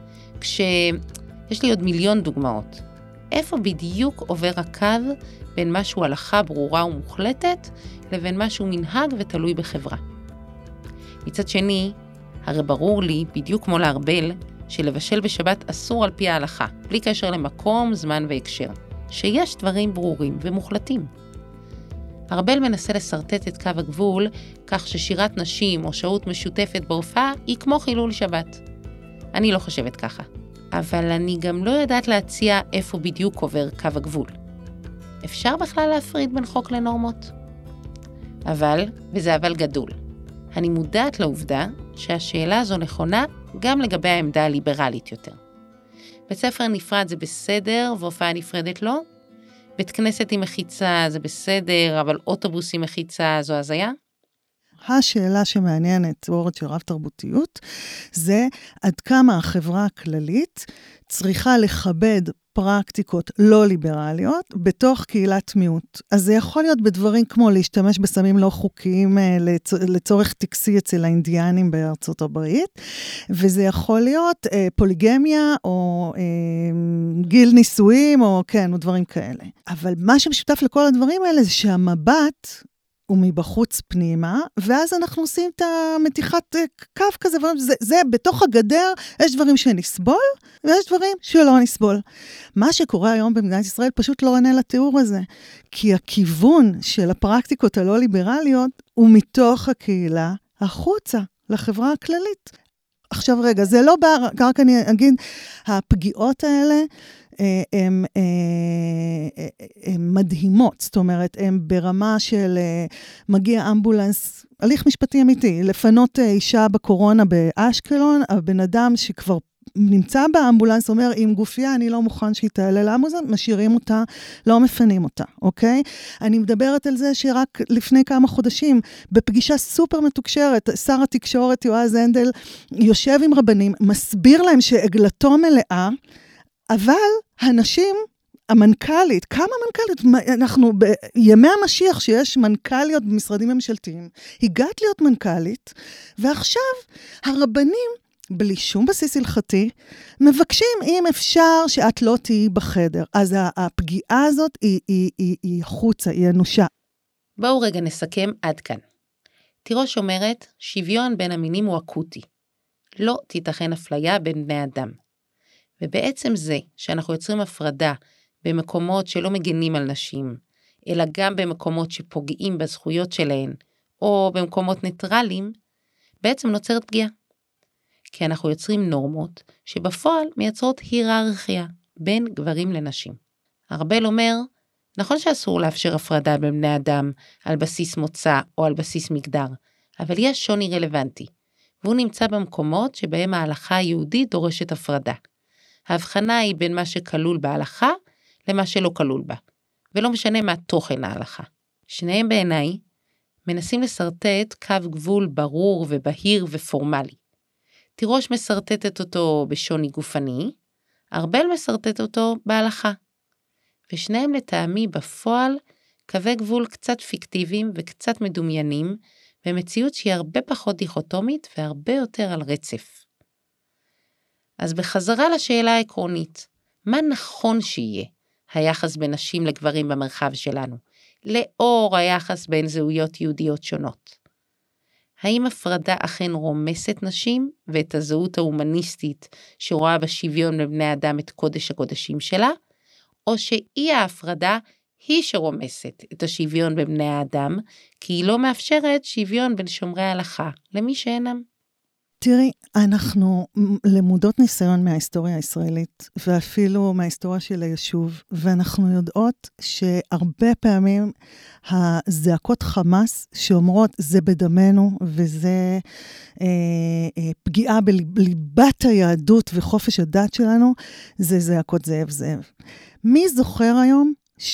יש לי עוד מיליון דוגמאות. איפה בדיוק עובר הקו בין משהו הלכה ברורה ומוחלטת, לבין משהו מנהג ותלוי בחברה? מצד שני, הרי ברור לי, בדיוק כמו לארבל, שלבשל בשבת אסור על פי ההלכה, בלי קשר למקום, זמן והקשר. שיש דברים ברורים ומוחלטים. ארבל מנסה לסרטט את קו הגבול, כך ששירת נשים או שהות משותפת בהופעה היא כמו חילול שבת. אני לא חושבת ככה. אבל אני גם לא יודעת להציע איפה בדיוק עובר קו הגבול. אפשר בכלל להפריד בין חוק לנורמות? אבל, וזה אבל גדול, אני מודעת לעובדה שהשאלה הזו נכונה גם לגבי העמדה הליברלית יותר. בית ספר נפרד זה בסדר, והופעה נפרדת לא? בית כנסת עם מחיצה זה בסדר, אבל אוטובוס עם מחיצה זו הזיה? השאלה שמעניינת אורת של רב תרבותיות, זה עד כמה החברה הכללית צריכה לכבד פרקטיקות לא ליברליות בתוך קהילת מיעוט. אז זה יכול להיות בדברים כמו להשתמש בסמים לא חוקיים לצורך טקסי אצל האינדיאנים בארצות הברית, וזה יכול להיות פוליגמיה או גיל נישואים או כן, או דברים כאלה. אבל מה שמשותף לכל הדברים האלה זה שהמבט ומבחוץ פנימה, ואז אנחנו עושים את המתיחת קו כזה, זה בתוך הגדר, יש דברים שנסבול, ויש דברים שלא נסבול. מה שקורה היום במדינת ישראל פשוט לא עונה לתיאור הזה, כי הכיוון של הפרקטיקות הלא ליברליות, הוא מתוך הקהילה החוצה, לחברה הכללית. עכשיו רגע, זה לא רק אני אגיד, הפגיעות האלה, הן מדהימות, זאת אומרת, הן ברמה של מגיע אמבולנס, הליך משפטי אמיתי, לפנות אישה בקורונה באשקלון, הבן אדם שכבר נמצא באמבולנס, אומר, עם גופיה אני לא מוכן שהיא תעלה לאמבולנס, משאירים אותה, לא מפנים אותה, אוקיי? אני מדברת על זה שרק לפני כמה חודשים, בפגישה סופר מתוקשרת, שר התקשורת יועז הנדל יושב עם רבנים, מסביר להם שעגלתו מלאה, אבל הנשים, המנכ"לית, כמה מנכ"ליות? אנחנו בימי המשיח שיש מנכ"ליות במשרדים ממשלתיים, הגעת להיות מנכ"לית, ועכשיו הרבנים, בלי שום בסיס הלכתי, מבקשים אם אפשר שאת לא תהיי בחדר. אז הפגיעה הזאת היא חוצה, היא אנושה. בואו רגע נסכם עד כאן. תירוש אומרת, שוויון בין המינים הוא אקוטי. לא תיתכן אפליה בין בני אדם. ובעצם זה שאנחנו יוצרים הפרדה במקומות שלא מגנים על נשים, אלא גם במקומות שפוגעים בזכויות שלהן, או במקומות ניטרליים, בעצם נוצרת פגיעה. כי אנחנו יוצרים נורמות שבפועל מייצרות היררכיה בין גברים לנשים. ארבל אומר, נכון שאסור לאפשר הפרדה בין בני אדם על בסיס מוצא או על בסיס מגדר, אבל יש שוני רלוונטי, והוא נמצא במקומות שבהם ההלכה היהודית דורשת הפרדה. ההבחנה היא בין מה שכלול בהלכה למה שלא כלול בה, ולא משנה מה תוכן ההלכה. שניהם בעיניי מנסים לסרטט קו גבול ברור ובהיר ופורמלי. תירוש מסרטטת אותו בשוני גופני, ארבל מסרטט אותו בהלכה. ושניהם לטעמי בפועל קווי גבול קצת פיקטיביים וקצת מדומיינים, במציאות שהיא הרבה פחות דיכוטומית והרבה יותר על רצף. אז בחזרה לשאלה העקרונית, מה נכון שיהיה היחס בין נשים לגברים במרחב שלנו, לאור היחס בין זהויות יהודיות שונות? האם הפרדה אכן רומסת נשים ואת הזהות ההומניסטית שרואה בשוויון לבני אדם את קודש הקודשים שלה, או שאי ההפרדה היא שרומסת את השוויון בבני האדם, כי היא לא מאפשרת שוויון בין שומרי ההלכה למי שאינם? תראי, אנחנו למודות ניסיון מההיסטוריה הישראלית, ואפילו מההיסטוריה של היישוב, ואנחנו יודעות שהרבה פעמים הזעקות חמאס שאומרות, זה בדמנו, וזה פגיעה בליבת היהדות וחופש הדת שלנו, זה זעקות זאב זאב. מי זוכר היום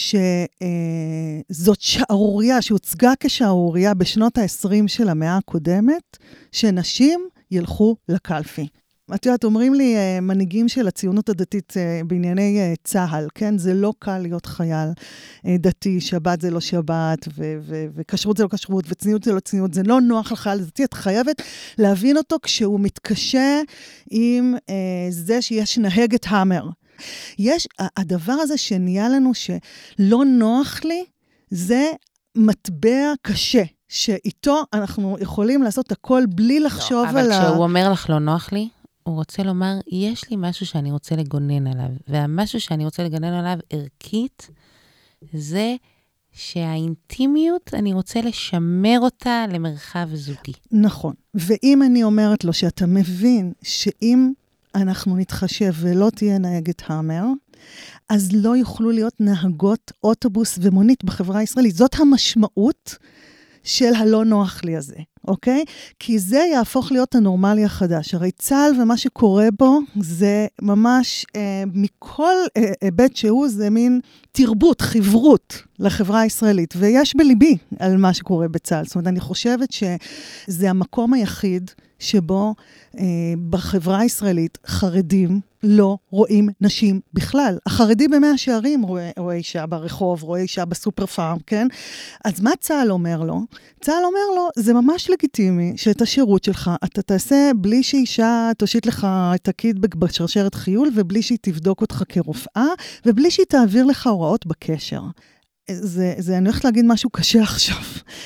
שזאת שערוריה, שהוצגה כשערוריה בשנות ה-20 של המאה הקודמת, שנשים ילכו לקלפי. את יודעת, אומרים לי מנהיגים של הציונות הדתית בענייני צהל, כן? זה לא קל להיות חייל דתי, שבת זה לא שבת, וכשרות זה לא כשרות, וצניעות זה לא צניעות, זה לא נוח לחייל דתי, את חייבת להבין אותו כשהוא מתקשה עם זה שיש נהגת המר. יש, הדבר הזה שנהיה לנו שלא נוח לי, זה מטבע קשה. שאיתו אנחנו יכולים לעשות הכל בלי לחשוב על אבל כשהוא אומר לך לא נוח לי, הוא רוצה לומר, יש לי משהו שאני רוצה לגונן עליו, והמשהו שאני רוצה לגונן עליו ערכית, זה שהאינטימיות, אני רוצה לשמר אותה למרחב זוגי. נכון, ואם אני אומרת לו שאתה מבין שאם אנחנו נתחשב ולא תהיה נהגת המר, אז לא יוכלו להיות נהגות אוטובוס ומונית בחברה הישראלית. זאת המשמעות של הלא נוח לי הזה, אוקיי? כי זה יהפוך להיות הנורמלי החדש. הרי צה"ל ומה שקורה בו, זה ממש מכל היבט שהוא, זה מין תרבות, חברות לחברה הישראלית. ויש בליבי על מה שקורה בצה"ל. זאת אומרת, אני חושבת שזה המקום היחיד שבו בחברה הישראלית חרדים לא רואים נשים בכלל. החרדי במאה שערים רואה אישה ברחוב, רואה אישה בסופר פארם, כן? אז מה צה"ל אומר לו? צה"ל אומר לו, זה ממש לגיטימי שאת השירות שלך אתה תעשה בלי שאישה תושיט לך את הקידבק בשרשרת חיול, ובלי שהיא תבדוק אותך כרופאה, ובלי שהיא תעביר לך הוראות בקשר. אני הולכת להגיד משהו קשה עכשיו.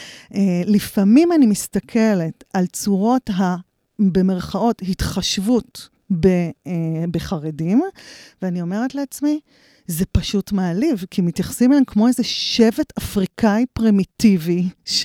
לפעמים אני מסתכלת על צורות במרכאות התחשבות בחרדים, ואני אומרת לעצמי, זה פשוט מעליב, כי מתייחסים אליהם כמו איזה שבט אפריקאי פרימיטיבי,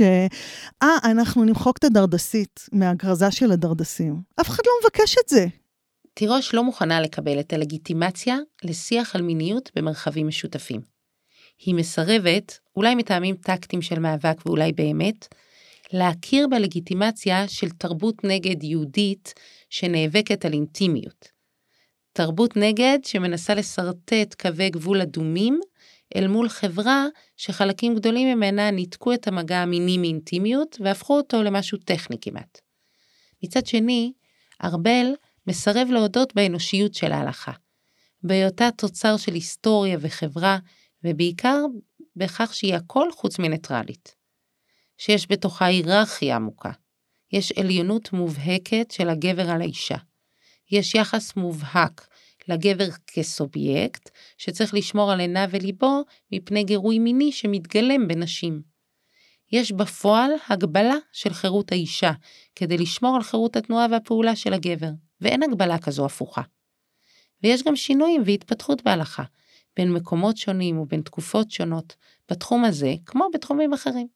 אנחנו נמחוק את הדרדסית מהגרזה של הדרדסים. אף אחד לא מבקש את זה. תירוש לא מוכנה לקבל את הלגיטימציה לשיח על מיניות במרחבים משותפים. היא מסרבת, אולי מטעמים טקטיים של מאבק ואולי באמת, להכיר בלגיטימציה של תרבות נגד יהודית שנאבקת על אינטימיות. תרבות נגד שמנסה לסרטט קווי גבול אדומים, אל מול חברה שחלקים גדולים ממנה ניתקו את המגע המיני מאינטימיות, והפכו אותו למשהו טכני כמעט. מצד שני, ארבל מסרב להודות באנושיות של ההלכה, בהיותה תוצר של היסטוריה וחברה, ובעיקר בכך שהיא הכל חוץ מניטרלית. שיש בתוכה היררכיה עמוקה, יש עליונות מובהקת של הגבר על האישה, יש יחס מובהק לגבר כסובייקט, שצריך לשמור על עיניו וליבו מפני גירוי מיני שמתגלם בנשים. יש בפועל הגבלה של חירות האישה, כדי לשמור על חירות התנועה והפעולה של הגבר, ואין הגבלה כזו הפוכה. ויש גם שינויים והתפתחות בהלכה, בין מקומות שונים ובין תקופות שונות, בתחום הזה כמו בתחומים אחרים.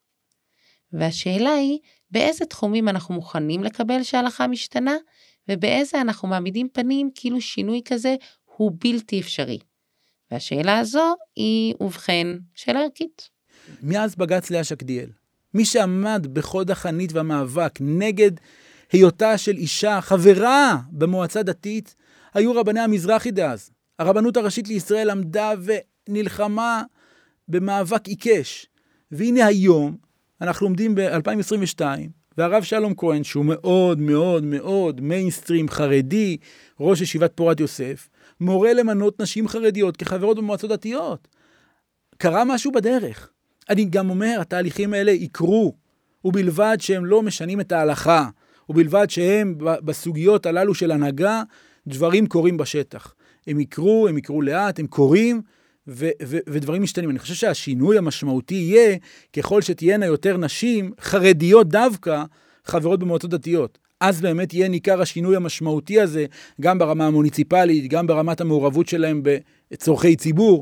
והשאלה היא, באיזה תחומים אנחנו מוכנים לקבל שההלכה משתנה, ובאיזה אנחנו מעמידים פנים כאילו שינוי כזה הוא בלתי אפשרי. והשאלה הזו היא, ובכן, שאלה ערכית. מאז בג"ץ לאה שקדיאל, מי שעמד בחוד החנית והמאבק נגד היותה של אישה חברה במועצה דתית, היו רבני המזרחי דאז. הרבנות הראשית לישראל עמדה ונלחמה במאבק עיקש. והנה היום, אנחנו עומדים ב-2022, והרב שלום כהן, שהוא מאוד מאוד מאוד מיינסטרים חרדי, ראש ישיבת פורת יוסף, מורה למנות נשים חרדיות כחברות במועצות דתיות. קרה משהו בדרך. אני גם אומר, התהליכים האלה יקרו, ובלבד שהם לא משנים את ההלכה, ובלבד שהם בסוגיות הללו של הנהגה, דברים קורים בשטח. הם יקרו לאט, הם קורים, ודברים משתנים. אני חושב שהשינוי המשמעותי יהיה, ככל שתהיינה יותר נשים חרדיות דווקא, חברות במועצות דתיות. אז באמת יהיה ניכר השינוי המשמעותי הזה, גם ברמה המוניציפלית, גם ברמת המעורבות שלהם בצורכי ציבור.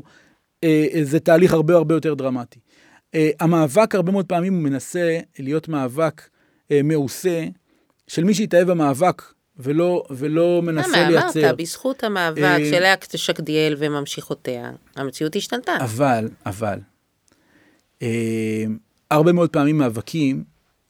זה תהליך הרבה הרבה יותר דרמטי. המאבק הרבה מאוד פעמים הוא מנסה להיות מאבק מעושה, של מי שהתאהב במאבק, ולא מנסה לייצר. אמרת, בזכות המאבק של לאה שקדיאל וממשיכותיה, המציאות השתנתה. אבל, הרבה מאוד פעמים מאבקים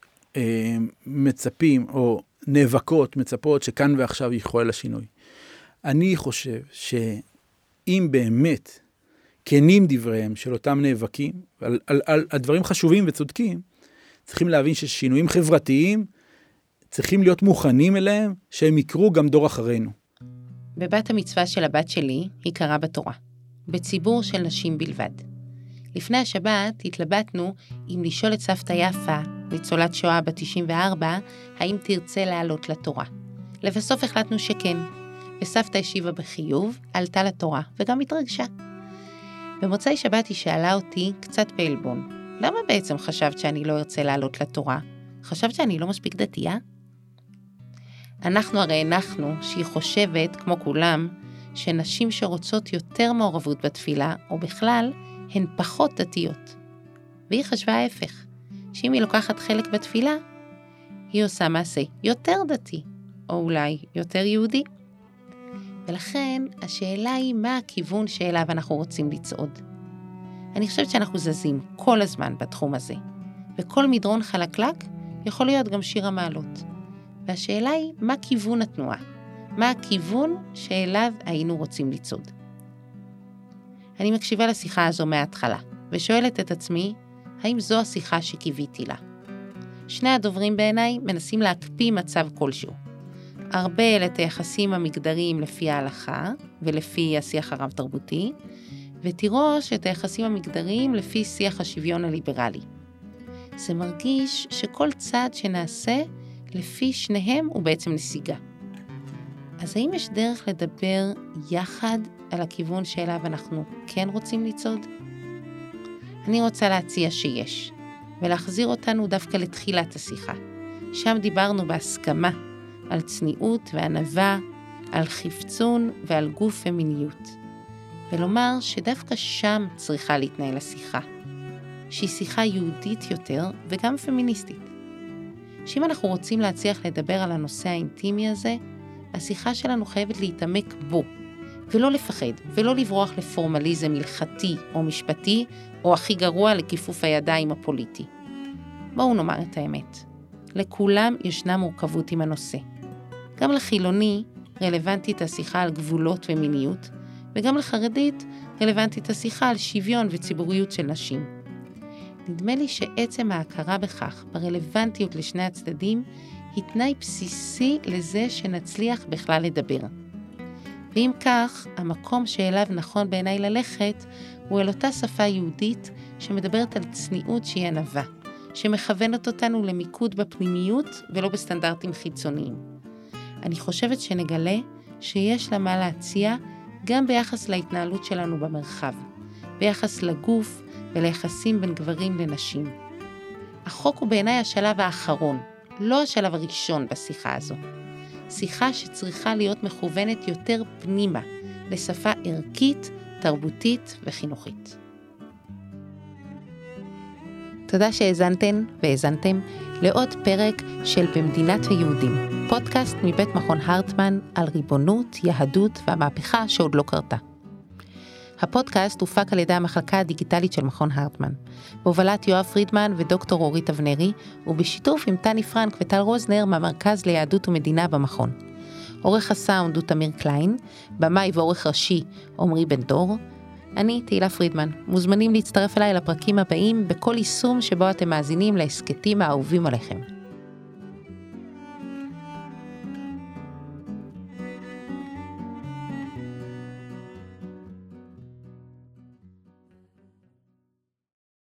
מצפים, או נאבקות, מצפות, שכאן ועכשיו יחולל השינוי. אני חושב שאם באמת כנים דבריהם של אותם נאבקים, על הדברים חשובים וצודקים, צריכים להבין ששינויים חברתיים, צריכים להיות מוכנים אליהם, שהם יקרו גם דור אחרינו. בבת המצווה של הבת שלי, היא קרה בתורה, בציבור של נשים בלבד. לפני השבת התלבטנו אם לשאול את סבתא יפה, ניצולת שואה בת 94, האם תרצה לעלות לתורה. לבסוף החלטנו שכן, וסבתא השיבה בחיוב, עלתה לתורה, וגם התרגשה. במוצאי שבת היא שאלה אותי קצת בעלבון, למה בעצם חשבת שאני לא ארצה לעלות לתורה? חשבת שאני לא מספיק דתייה? אנחנו הרי הנחנו שהיא חושבת, כמו כולם, שנשים שרוצות יותר מעורבות בתפילה, או בכלל, הן פחות דתיות. והיא חשבה ההפך, שאם היא לוקחת חלק בתפילה, היא עושה מעשה יותר דתי, או אולי יותר יהודי. ולכן השאלה היא מה הכיוון שאליו אנחנו רוצים לצעוד. אני חושבת שאנחנו זזים כל הזמן בתחום הזה, וכל מדרון חלקלק יכול להיות גם שיר המעלות. והשאלה היא מה כיוון התנועה, מה הכיוון שאליו היינו רוצים לצעוד. אני מקשיבה לשיחה הזו מההתחלה, ושואלת את עצמי, האם זו השיחה שקיוויתי לה? שני הדוברים בעיניי מנסים להקפיא מצב כלשהו. הרבה את היחסים המגדריים לפי ההלכה, ולפי השיח הרב תרבותי, ותירוש את היחסים המגדריים לפי שיח השוויון הליברלי. זה מרגיש שכל צעד שנעשה, לפי שניהם הוא בעצם נסיגה. אז האם יש דרך לדבר יחד על הכיוון שאליו אנחנו כן רוצים לצעוד? אני רוצה להציע שיש, ולהחזיר אותנו דווקא לתחילת השיחה. שם דיברנו בהסכמה על צניעות וענווה, על חפצון ועל גוף ומיניות. ולומר שדווקא שם צריכה להתנהל השיחה. שהיא שיחה יהודית יותר וגם פמיניסטית. שאם אנחנו רוצים להצליח לדבר על הנושא האינטימי הזה, השיחה שלנו חייבת להתעמק בו, ולא לפחד, ולא לברוח לפורמליזם הלכתי או משפטי, או הכי גרוע לכיפוף הידיים הפוליטי. בואו נאמר את האמת. לכולם ישנה מורכבות עם הנושא. גם לחילוני רלוונטית השיחה על גבולות ומיניות, וגם לחרדית רלוונטית השיחה על שוויון וציבוריות של נשים. נדמה לי שעצם ההכרה בכך, ברלוונטיות לשני הצדדים, היא תנאי בסיסי לזה שנצליח בכלל לדבר. ואם כך, המקום שאליו נכון בעיניי ללכת, הוא אל אותה שפה יהודית שמדברת על צניעות שהיא ענווה, שמכוונת אותנו למיקוד בפנימיות ולא בסטנדרטים חיצוניים. אני חושבת שנגלה שיש לה מה להציע גם ביחס להתנהלות שלנו במרחב, ביחס לגוף וליחסים בין גברים לנשים. החוק הוא בעיניי השלב האחרון, לא השלב הראשון בשיחה הזו. שיחה שצריכה להיות מכוונת יותר פנימה, לשפה ערכית, תרבותית וחינוכית. תודה שהאזנתן והאזנתם לעוד פרק של במדינת היהודים, פודקאסט מבית מכון הרטמן על ריבונות, יהדות והמהפכה שעוד לא קרתה. הפודקאסט הופק על ידי המחלקה הדיגיטלית של מכון הרטמן, בהובלת יואב פרידמן ודוקטור אורית אבנרי, ובשיתוף עם טני פרנק וטל רוזנר מהמרכז ליהדות ומדינה במכון. עורך הסאונד הוא תמיר קליין, במאי ועורך ראשי עומרי בן דור. אני תהילה פרידמן, מוזמנים להצטרף אליי לפרקים הבאים בכל יישום שבו אתם מאזינים להסקטים האהובים עליכם.